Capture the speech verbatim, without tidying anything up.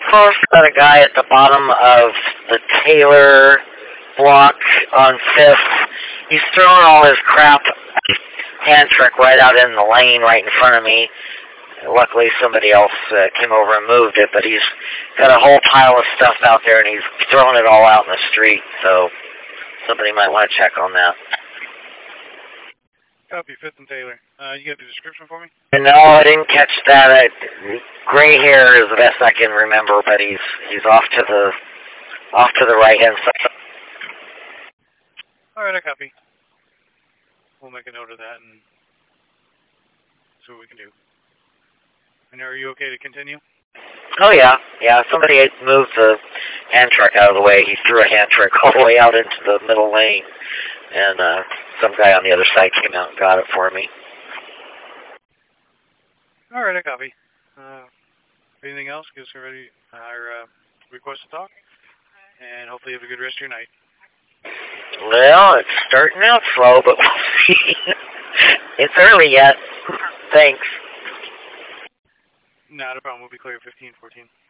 First, got a guy at the bottom of the Taylor block on Fifth. He's throwing all his crap hand trick right out in the lane right in front of me. Luckily, somebody else uh, came over and moved it, but he's got a whole pile of stuff out there, and he's throwing it all out in the street, so somebody might want to check on that. Copy, Fifth and Taylor. Uh, you got the description for me? No, I didn't catch that. I, gray hair is the best I can remember, but he's he's off to the off to the right hand side. All right, I copy. We'll make a note of that and see what we can do. And are you okay to continue? Oh yeah, yeah. Somebody had moved the hand truck out of the way. He threw a hand truck all the way out into the middle lane, and uh, some guy on the other side came out and got it for me. All right, I copy. Uh, anything else? Give us a ready our uh, request to talk, and hopefully you have a good rest of your night. Well, it's starting out slow, but we'll see. It's early yet. Thanks. Not a problem. We'll be clear at fifteen fourteen.